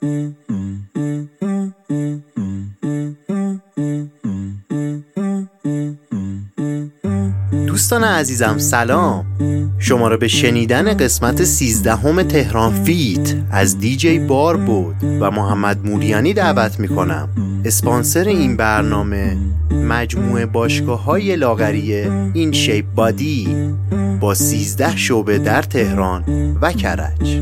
دوستان عزیزم سلام، شما رو به شنیدن قسمت 13 تهران فیت از دیجی بار بود و محمد موریانی دعوت میکنم. اسپانسر این برنامه مجموعه باشگاه‌های لاغری این شیپ بادی با 13 شعبه در تهران و کرج.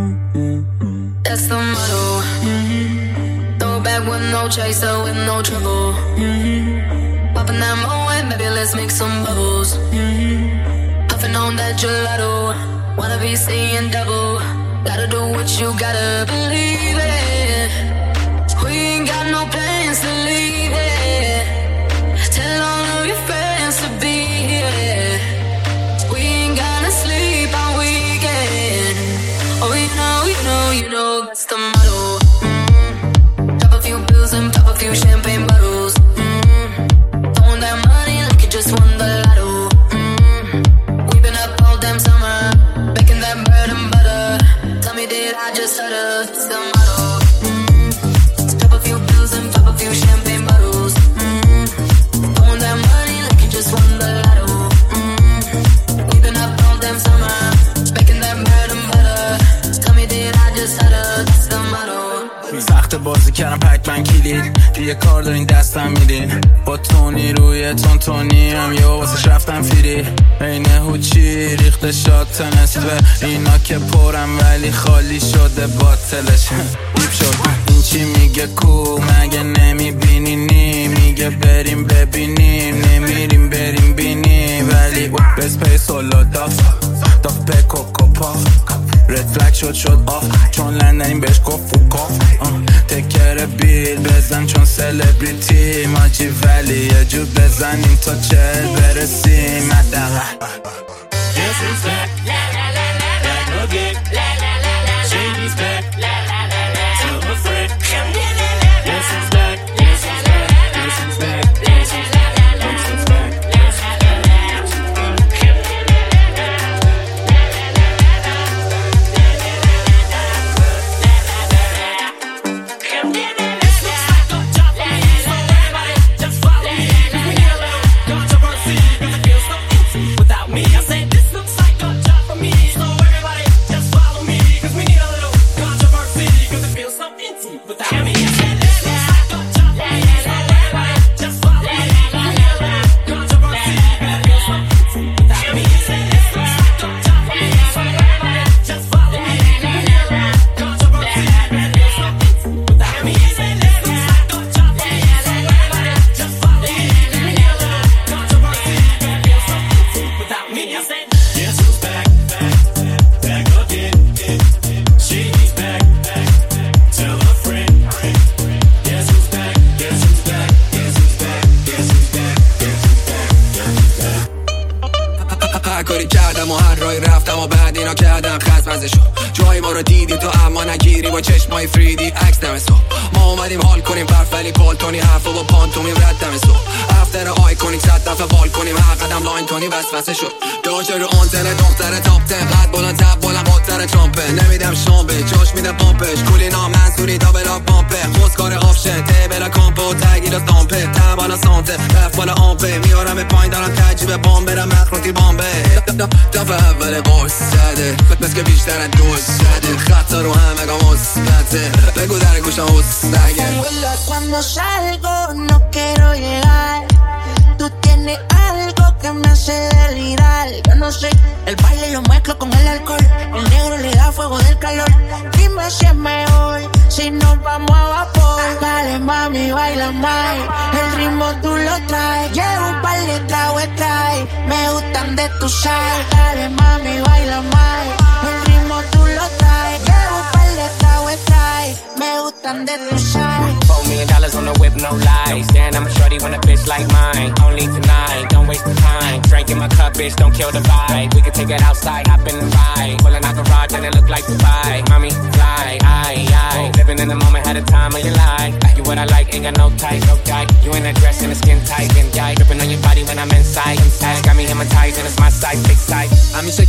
Popping that Moet, maybe let's make some bubbles. Puffing on that gelato, wanna be seeing double. Gotta do what you gotta believe it. We ain't got no plans to leave it. Tell all of your friends to be here. We ain't gonna sleep all weekend. Oh, you know that's the motto. Drop a few pills and pop a few champagne bottles. Just won the lotto. We've been up all damn summer, making that bread and butter. Tell me, did I just stutter? It's the motto. Drop a few pills and pop a few champagne bottles. Throwing that money like you just won the lotto. We've been up all damn summer, making that bread and butter. Tell me, did I just stutter? It's the motto. سخت بازی کردم پکمن کلید دیگه کار دارین دستم میدین با تونی روی تونتونی هم یه واسه رفتم فیری این هوچی ریخته شاد تنسوه اینا که پرم ولی خالی شده باطلش دیب شد این چی میگه کو مگه نمیبینی نی میگه بریم ببینیم نمیریم بریم بینیم ولی بس پی سولو داف پکو کپا رد فلگ شد آف چون لندنیم بهش گفت فوکاف تکر بیل بزن چون سلبریتی ماجی ولی یه جو بزنیم تا 40 برسیم مدقه This is back, back again Shady's back, tell a friend This is back, this is back, this is back, this is back, this is back کاری کردم و هر رای رفتم و بعد اینا کردم خزمزشو جای ما رو دیدی تو اما نگیری با چشمای فریدی عکس دمستو ما اومدیم حال کنیم برفلی پالتونی حرفا با پانتومیم رد دمستو افتر آیکونیک 100 دفعه وال کنیم هر قدم لاین تونی وسوسه شد داشه رو آنتن دختر تاپ 10 قد بلند تب بلند قطر ترامپه نمیدم شامبه جاش میده پامپش کولی نام منصوری تا بلا پامپه خوزکار آفشن ته بلا کامپو تگیل دامپه تم بالا سانته رفت بالا آمپه میارم پایین دارم تجیب بام برم مخروطی بامبه دفعه اول قرص زده بس که بیشتر از دوست زده خطا رو همه گا مثبته بگو در گوشم حسنگه Cuando salgo no quiero llegar Tú tienes algo que me hace delirar Yo no sé, el baile lo mezclo con el alcohol El negro le da fuego del calor Dime si es mejor, si nos vamos a vapor Dale mami, baila más El ritmo tú lo traes Llevo un par de tragos trae Me gustan de tu sal Dale mami, baila más El ritmo tú lo traes Llevo un par de tragos trae Me gustan de tu sal $4 million on the whip, no lies. Damn, I'm a shorty when a bitch like mine. Only tonight, don't waste the time. Drink in my cup, bitch, don't kill the vibe. We can take it outside, hop in the ride. Pulling out garage and it look like Dubai. Mommy, fly, aye. Living in the moment, had a time of your life. You what I like, ain't got no type, no type. You in a dress and a skin tight, and yeah, dripping on your body when I'm inside. Got me hypnotized and it's my size, big size. همیشه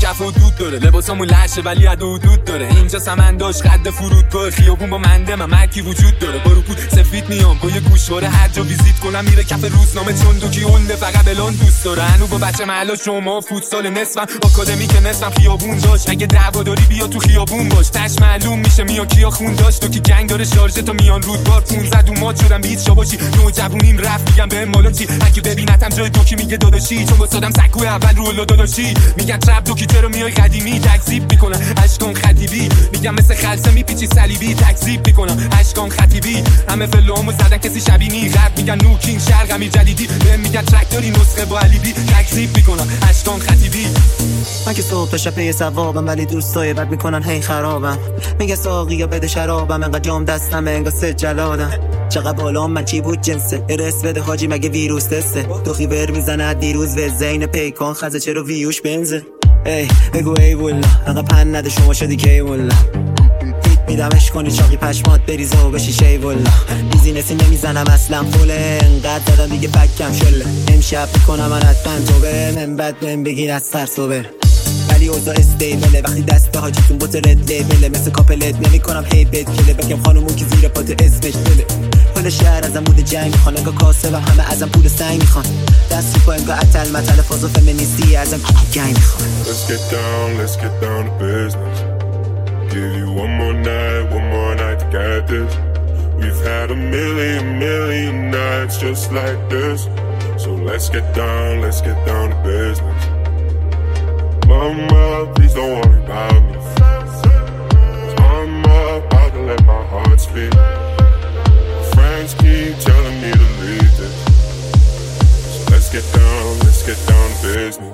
کف و دود داره، لباسامون لشه ولی عد و دود داره. اینجا سمنداش قد فرودگاه، خیابون با منده ممکی وجود داره. با رکود سفید میام با یه گوشواره، هر جا ویزیت کنم میره کف روزنامه. چون دوکی اونده فقط بلان دوست داره. هنو با بچه محلا شما فوتسال نصفم، آکادمی که نصفم خیابون داشت. اگه دعوا داری بیا تو خیابون باش، تش معلوم میشه میا کیا خون داشت. تو کی گنگ داره شارژه تا میان رودبار 15 اومات شدم بیت شاباشی. نوجوونیم رفت میگم به مالا چی، اگه ببینتم جای دوکی میگه داداشی. چون واسادم سکو اول رو داداشی. میگن ترپ دوکی چرا میای قدیمی، تکذیب میکنن اشکان خطیبی. میگم مثل خلسه میپیچی صلیبی، تکذیب میکنن اشکان خطیبی. همه فلوامو زدن کسی شبیه غرب میگن نوکین شرق امیر جدیدی. بهم میگن تراکتوری نسخه با علی بی، تکذیب میکنن اشکان خطیبی. من که صبح تا شب پی ثوابم ولی دوستای بد میکنن هی خرابم. میگه ساقی یا بده شرابم، انقدر جام دستم انگار سه جلادم. چقدر بالام من چی بود جنسه، ارس بده حاجی مگه ویروس تسته. دوخی ور میزنه دیروز و زین پیکان خزه چرا ویوش بنزه. ای بگو ای والله انقدر پن نده شما شدی کی والله. میدمش کنی چاقی پشمات بریزه و بشی شی والله. بیزینسی نمیزنم اصلا فوله، انقدر دادم دیگه بکم شله. امشب میکنم من حتما تو به من بد بهم بگیر از سر صبر. ولی اوضاع استیبله وقتی دست حاجیتون بوت رد لیبله. مثل کاپلت نمی کنم هی بد کله، بگم خانومون که زیر پات اسمش دله. کل شهر ازم بود جنگ میخوان، انگاه کاسه و همه ازم پول سنگ میخوان. دست رو پا انگاه اتل متل فاز و فمینیستی ازم گنگ میخوان. Let's get down to business. Give you one more night to get this. We've had a million nights just like this. So let's get down to business. Mama, please don't worry about me. I'm about to let my heart speak. Friends keep telling me to leave this. So let's get down to business.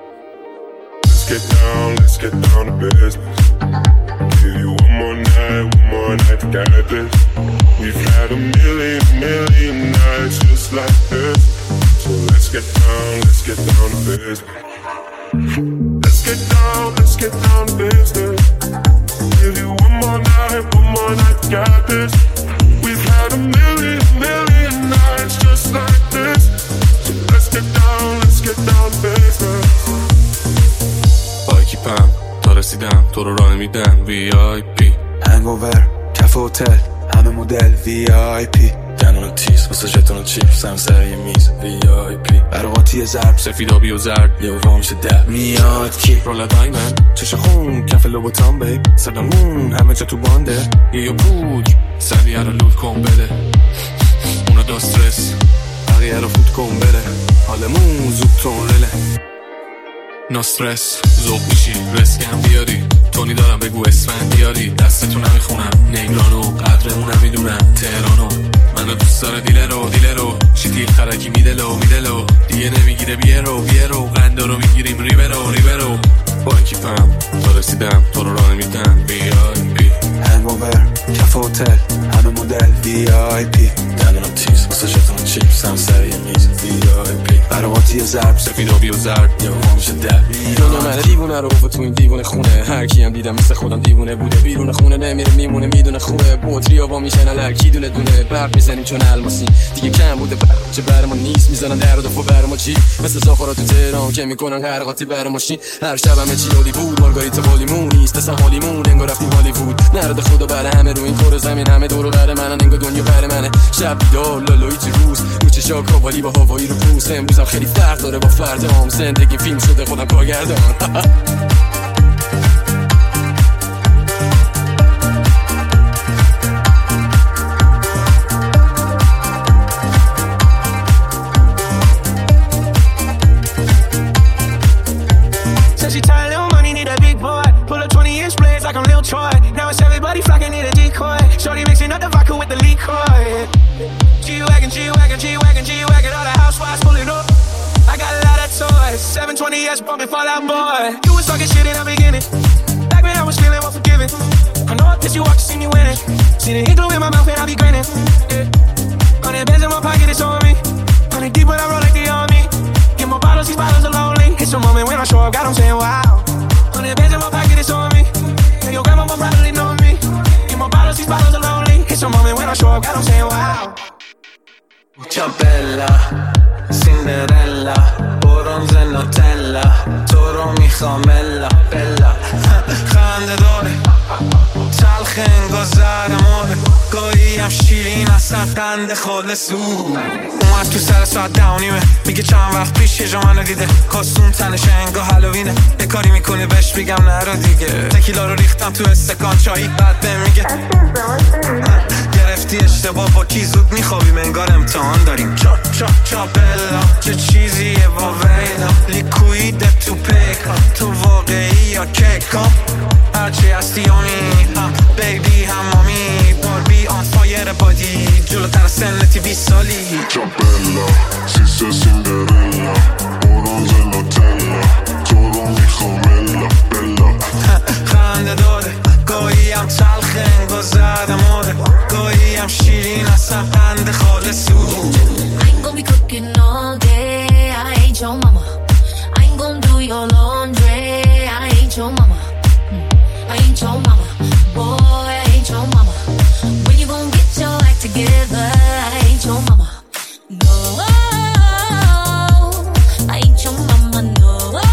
Let's get down to business. Give you one more night to get this. We've had a million nights just like this. So let's get down to business. Let's get down to business. Give you one more night to get this. We've had a million nights just like this. So let's get down to business. با اکیپم تا رسیدم تو رو راه نمیدم VIP. هنگوور کف هتل همه مدل VIP. گنون تیز واسه ژتون و چیپس هم سر یه میز VIP. برقاتی ضرب سفیدابی و زرد یه وام میشه در میاد کی رول دایمن چش خون کف لوبوتان بیب. صدامون همه جا تو بانده یه پود سریع رو لود کن بده. اونا دو استرس بقیه رو فوت کن بره. حالمون زود تونله نو استرس. ذوق میشی رسکم بیاری تونی دارم بگو اسمن بیاری. دستتو نمیخونم نیگرانو قدرمو نمیدونم تهرانو. منو دوست داره دیلرو چی خرکی میدلو دیگه نمیگیره بیرو قنده رو میگیریم ریبرو. با اکیپم تا رسیدم تو رو راه نمیدم VIP. هنگوور کف هتل همه مدل VIP. دندونم تیز واسه ژتون چیپس هم سر یه میز VIP. برقاتی ضرب سفیدابی و زرد یه وام میشه در دنیا من دیوونه رو و تو این دیوونه خونه. هر کی هم دیدم مثل خودم دیوونه بوده. بیرون خونه نمیره میمونه میدونه خوبه. بطری ها میشن الکی دونه برق میزنیم چون الماسی دیگه کم بوده. برق چه بر ما نیست میزنن در و دفو بر ما چی. مثل ساخارا تو تهران که میکنن حرقاتی بر ماشین. هر شب همه چی عالی بود مارگاریتا والیمون نیست اصلا حالیمون انگار رفتیم هالیوود. نرد خدا بر همه رو این کره زمین همه دور و بر منن انگار دنیا بر منه. شب بیدار لالایی چی روز رو چشا کاوالی با هوایی رو پوست. امروزم خیلی فرق داره با فردام. زندگی فیلم شده خودم کارگردان. She tired, little money, need a big boy. Pull up 20-inch blades like I'm Lil Troy. Now it's everybody flocking, need a decoy. Shorty mixing up the vodka with the liquor. G-Wagon, all the housewives pulling up. I got a lot of toys, 720S bumping Fall Out Boy. You was talking shit in the beginning, back when I was feeling unforgiving. I know I pissed you off to see me winning. See the igloo in my mouth and I be grinning. 100 bands in my pocket, it's on me. 100 deep when I roll like the army. Get more bottles, these bottles are lonely. It's a moment when I show up, God, I'm saying wow. 100 bands in my pocket, it's on me. And your grandma will probably know me. Get more bottles, these bottles are lonely. It's a moment when I show up, God, I'm saying wow. Ciao bella, Cinderella, bronze Nutella. تو رو میخوام الا بلا خنده داره تلخ انگار زهرماره گاهی هم شیرین اصلا قنده خالص اومد تو سر ساعت 10:30 میگه چند وقت پیش یه جا منو دیده کاسون تنش انگار هالوینه یه کاری میکنه بهش بگم نرو دیگه تکیلا رو ریختم تو استکان چایی بعد به میگه گرفتی اشتباه با کی زود میخوابیم انگار امتحان داریم چا چا چا بلا چه چیزیه با ویلا لیکوید تو پیکا تو واقعی یا کیکا هرچی هستی هم بیبی هم مامی باربی آن فایر بادی جلوتر سنتی 20 سالی چا بلا سیسه سیندرلا اورانز نوتلا تو رو میخوام الا بلا خنده داره گاهی هم تلخ انگار زهرماره گاهی هم شیرین اصلا قنده خالص I ain't gon' be cooking all day I ain't your mama I ain't gon' do your laundry I ain't your mama I ain't your mama boy I ain't your mama when you gon' get your act together I ain't your mama no I ain't your mama no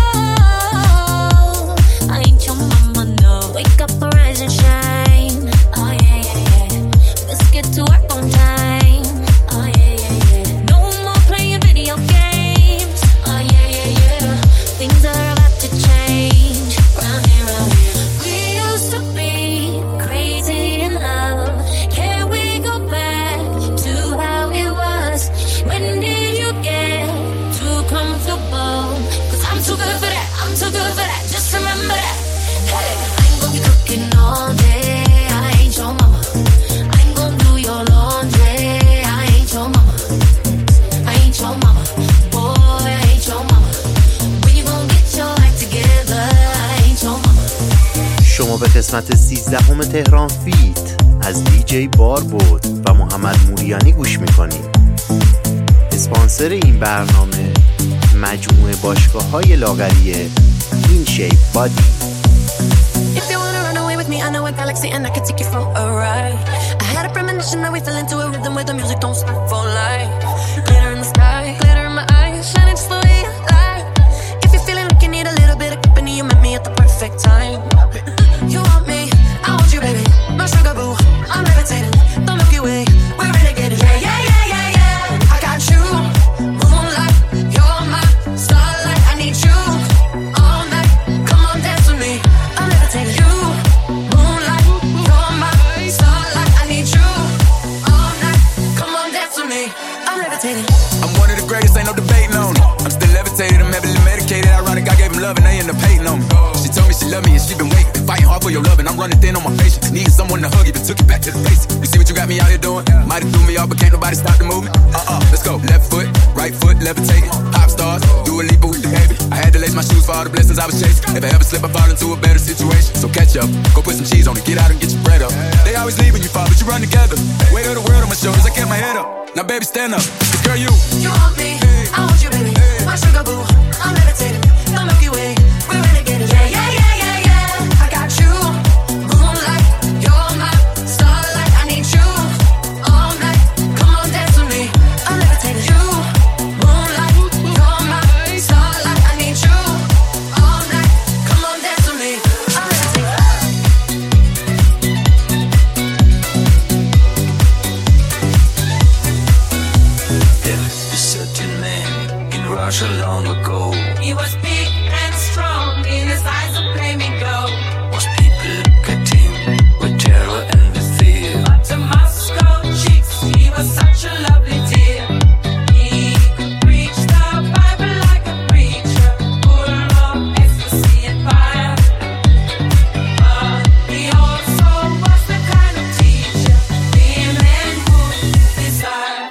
I ain't your mama no wake up rise and shine oh yeah yeah yeah let's get to work on time oh yeah yeah yeah no more playing video games oh yeah yeah yeah things are about to change round here we used to be crazy in love can we go back to how it was when did you get too comfortable cause I'm too good for that I'm too good for that just remember that hey I ain't gon' be cooking all day I ain't your mama I ain't gon' do your laundry I ain't your mama I ain't your mama boy I ain't your mama when you gon' get your act together I ain't your mama شما به قسمت 13 تهران فیت از دیجی باربود و محمد موریانی گوش میکنید. اسپانسر این برنامه مجموعه باشگاه‌های لاغری این شیپ بادی. If you wanna run away with me, I know a galaxy and I can take you for a ride. I had a premonition that we fell into a rhythm where the music don't stop for life. Glitter in the sky, glitter in my eyes, shining just the way you like. If you're feeling like you need a little bit of company, you met me at the perfect time. You want me, I want you, baby. My sugar boo, I'm levitating. The Milky Way, we're renegading. Yeah, yeah, yeah, yeah, yeah. I got you, moonlight, you're my starlight. I need you all night. Come on, dance with me. I'm levitating. You, moonlight, you're my starlight. I need you all night. Come on, dance with me. I'm levitating. I'm one of the greatest, ain't no debating on it. I'm still levitated, I'm heavily medicated. Ironic, I gave him love and they end up hating on me. She told me she loved me and she been waiting. Fighting hard for your love and I'm running thin on my patience. Needing someone to hug, even took it back to the basics. You see what you got me out here doing? Might have threw me off, but can't nobody stop the movement. Let's go. Left foot, right foot, levitating. Pop stars, do a leap with the baby. I had to lace my shoes for all the blessings I was chasing. If I ever slip, I fall into a better situation. So catch up, go put some cheese on it, get out and get your bread up. They always leave when you fall, but you run together. Weight of the world on my shoulders, I kept my head up. Now baby, stand up. Girl, you want me, I want you, baby. My sugar boo, I'm levitating. The Milky Way, we're renegading. Yeah, yeah, yeah, yeah, yeah. I got you, moonlight, you're my starlight. I need you all night. Come on, dance with me. I'm levitating. You, moonlight, you're my starlight. I need you all night. Come on, dance with me. I'm levitating. There was a certain man in Russia long ago. He was big and strong, in his eyes a flaming glow. Most people look at him with terror and with fear. But to Moscow chicks, he was such a lovely dear. He could preach the Bible like a preacher, full of ecstasy and fire. But he also was the kind of teacher women would desire.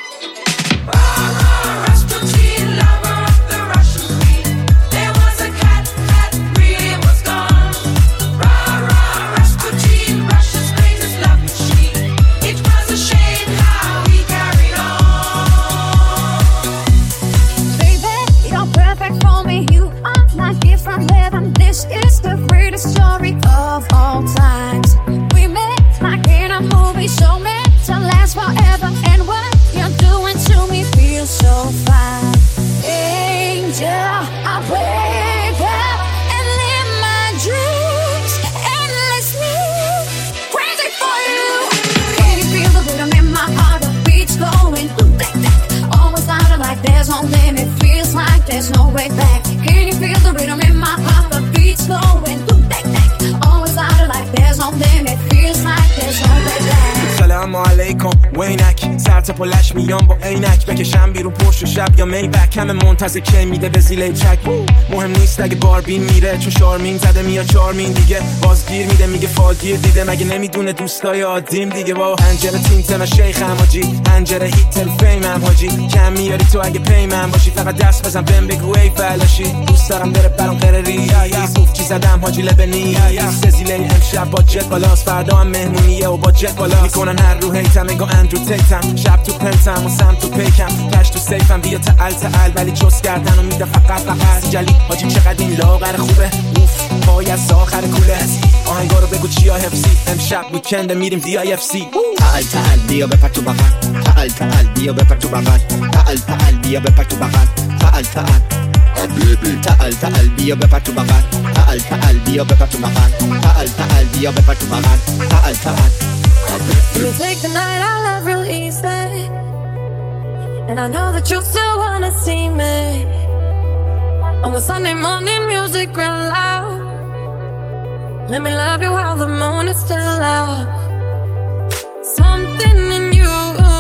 Rasputin, lover of the Russian queen. There was a cat that really was gone. Rasputin, Russia's greatest love machine. It was a shame how he carried on. Baby, you're perfect for me. You are my gift from heaven. This is the greatest story of all times. We met like in a movie, so meant to last forever. And what you're doing to me feels so fine. Angel, I pray there's no way back. Can you feel the rhythm in my heart? The beat's flowing, boom, back, back. Always out of life, there's no limit. Feels like there's no way back. سلام علیکم وینک سر تا پلش میام با عینک بکشم بیرون پشت و شب یا میبک همه منتظر کی میده به زیله چک مهم نیست اگه باربین میره چون شارمین زده میاد چارمین دیگه بازگیر میده میگه فالگیر دیده مگه نمیدونه دوستای عادیم دیگه با انجره تینت من شیخم حاجی انجره هیت الفیمم حاجی کم میاری تو اگه پیمم باشی فقط دست بزن بهم بگو ای بلاشی دوست دارم بره برام قرری صوفچی زدم حاجی لبنی سزیله امشب با جت بالاست فردا هم مهمونیه و با جت بالا میکنن هر رو هیتم میگو اندرو تیتم شب تو پنتم و سم تو پیکم کش تو سیفم بیا تعال ولی چوس کردن و میده فقط جلی حاجی چقدر این لاغر خوبه اوف پای از آخر کوله آهنگا رو بگو چیا حفظی امشب ویکند میریم DIFC تعال بیا بپر تو بغل تعال بیا بپر تو بغل تعال بیا بپر تو بغل تعال بیا بپر تو بغل تعال بیا بپر تو بغل تعال بیا بپر تو بغل تعال You take the night out of real easy, and I know that you still wanna see me. On the Sunday morning music real loud. Let me love you while the moon is still out. Something in you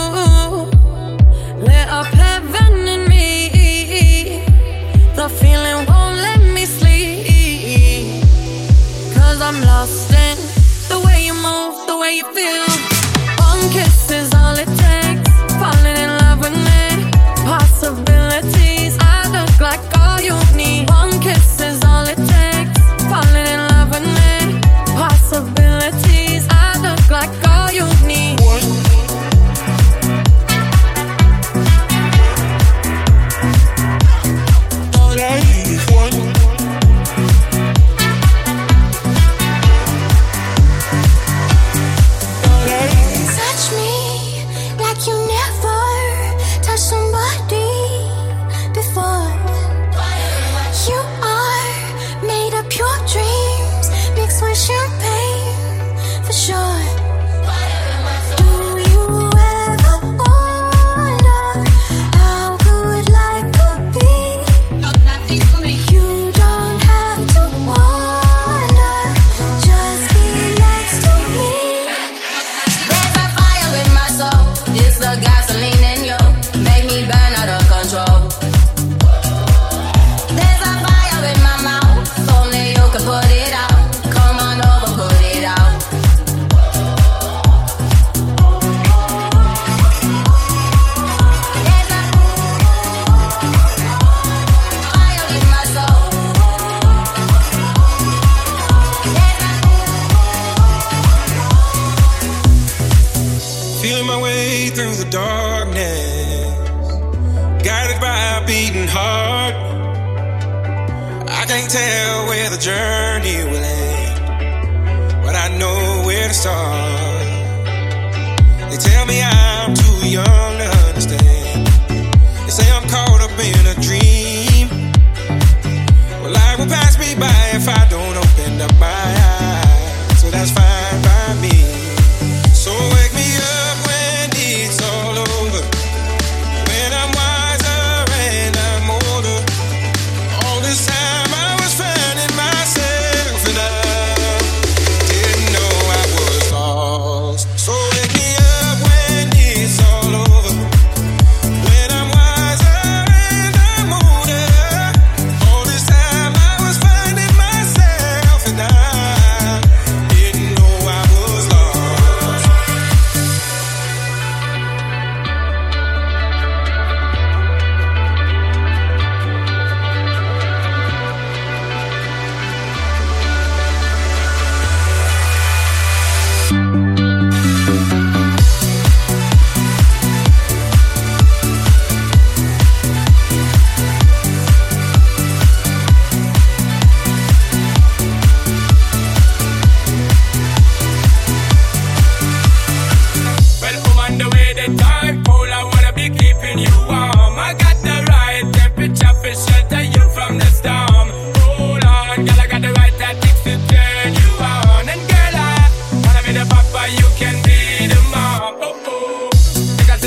lit up heaven in me. The feeling won't let me sleep, 'cause I'm lost in the way you move, the way you feel. One kiss is all it takes. Falling in love with me. Possibilities. I look like all you need. One kiss is all it takes. Falling in love with me. Possibilities. I look like all you need.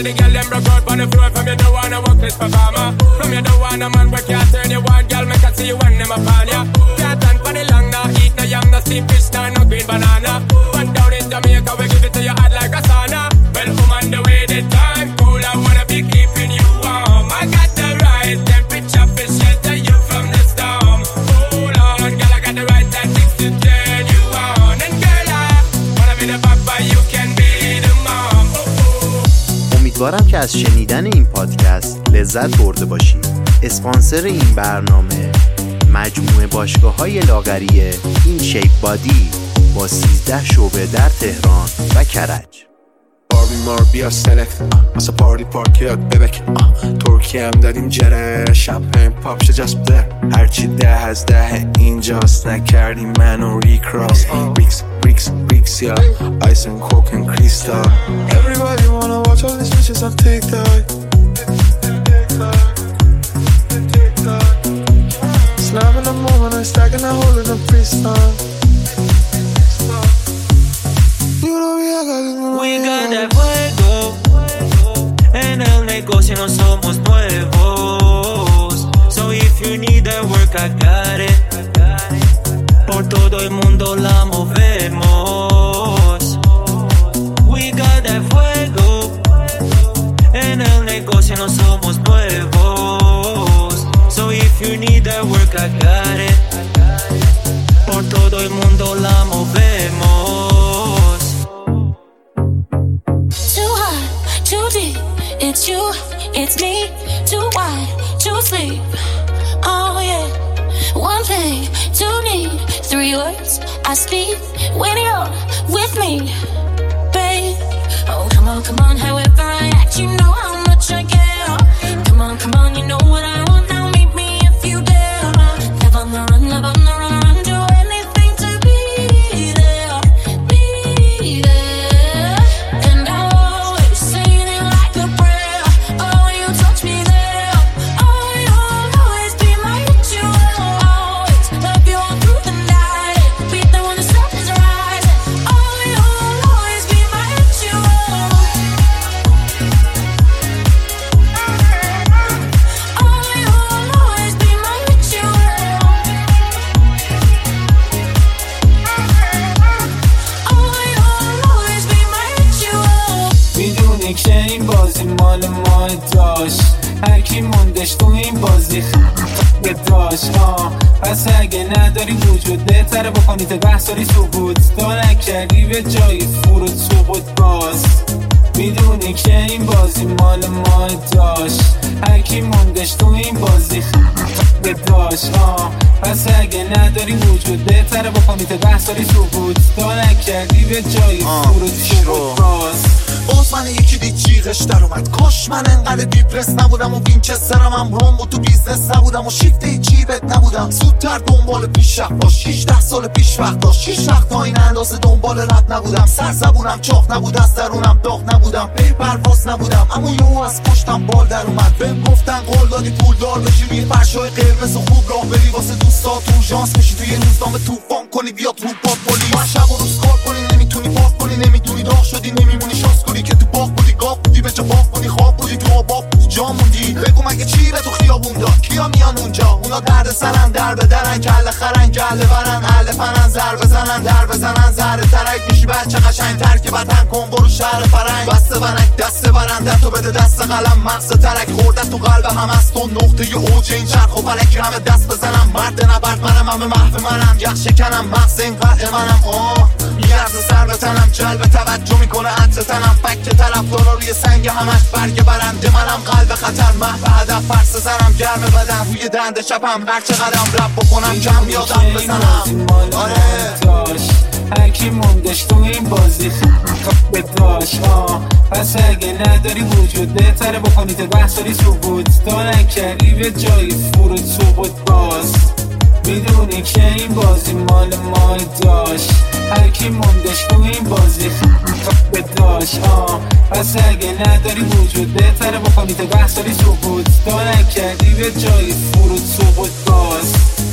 of the girl them broke out on the floor. From you don't wanna work this performer. From you don't wanna man where can't turn you on. Girl make I see you when them upon ya. Can't stand for the long, nah eat no yam, no steam fish, nah no green banana. But down in Jamaica we give it to you hot like a sauna. Well, on the way the time cool, I wanna be keeping you warm. I got the right temperature for shelter you from the storm. Hold on, girl, I got the right tactics to turn you on. And girl, I wanna be the papa, you can be the mom. امیدوارم که از شنیدن این پادکست لذت برده باشید. اسپانسر این برنامه مجموعه باشگاه‌های لاغری این شیپ بادی با 13 شعبه در تهران و کرج. مار بیا سلکت مثلا پارتی پارک یاد ببک ترکیه هم دادیم جره شمپین پاپ شه جست بده هرچی 10 از 10 اینجاست نکردیم منو ریکراس ریکس یا آیس and coke and crystal. Everybody wanna watch all these bitches on TikTok. Snapping the moment I'm stacking a hole in the freestyle. We got that fuego. En el negocio no somos nuevos. So if you need that work, I got it. Por todo el mundo la movemos. We got that fuego. En el negocio no somos nuevos. So if you need that work, I got it. Por todo el mundo la movemos. It's you, it's me, too wide, too sleep. Oh yeah, one thing, two need, 3 words I speak when you're with me, babe. Oh come on, however I act, you know how much I care. Come on, you know what I want, now meet me if you dare. Love on the run, do anything to be there, be there. And I always say it like a prayer. Oh, you touch me there. Oh, you'll always be my ritual. Always love you all through the night. Be there when the sun is rising. Oh, you'll always be my ritual. Oh, you'll always be my ritual. Oh, you'll always be my ritual. میدونی که این بازی مال ما داشت هر کی موندش تو این بازی خیلی داشت پس اگه نداری وجود بهتره بکنید بحثاری ثبوت تا نکردی به جای فرود ثبوت باز میدونی که این بازی مال ما داشت هر کی موندش تو این بازی خیلی داشت پس اگه نداری وجود بهتره بکنید بحثاری ثبوت تا نکردی به جای فرود ثبوت باز من یکی دید جیغش در اومد کاش من انقدر دیپرس نبودم و وینچسترم هم روم و تو بیزنس نبودم و شیفت جیبت نبودم زودتر دنبال پیشرفت باش 18 سال پیش وقت داشت 6 وقت تا این اندازه دنبال رد نبودم سر زبونم چاق نبود از درونم داغ نبودم پی پرواز نبودم اما یهو از پشتم بال در اومد بهم گفتن قول دادی پول دار بشی روی فرشای قرمز و خوب راه بری واسه دوستات اورژانس میشی توی روزنامه طوفان کنی بیاد رو پات پلیس من شب و روز کار کنی نمیتونی پاک کنی نمیتونی داغ شدی نمیمونی شانس کنی که تو باغ بودی گاف بودی به جا باغ کنی خواب بودی تو آباب بودی جا موندی بگو مگه چی به تو خیابون داد کیا میان اونجا اونا درد سرن در بدرن کله خرن گله برن اهل فنن زر بزنن در بزنن زهر ترک میشی بچه قشنگ تر که وطن کن برو شهر فرنگ بسته ونک دست برنده تو بده دست قلم مغز ترک خورده تو قلب هم از تو نقطه اوج این چرخ و فلک همه دست بزنم مرد نبرد منم همه محو منم یخ شکنم مغز این قدر منم میارزه سر به تنم جلب توجه میکنه عطر تنم فکر طرفدارا روی سنگ همش برگ برنده منم قلب خطر محو هدف فرس زنم گرم بدن روی دنده شبم هر چه قدم رب بکنم کم یادم بزنم آره هر کی موندش تو این بازی خیلی داشت پس اگه نداری وجود بهتره بکنید بحثاری ثبوت تا نکردی به جای فرود ثبوت باز میدونی که این بازی مال ما داشت هر کی موندش تو این بازی خیلی داشت پس اگه نداری وجود بهتره بکنید بحثاری ثبوت تا نکردی به جای فرود ثبوت باز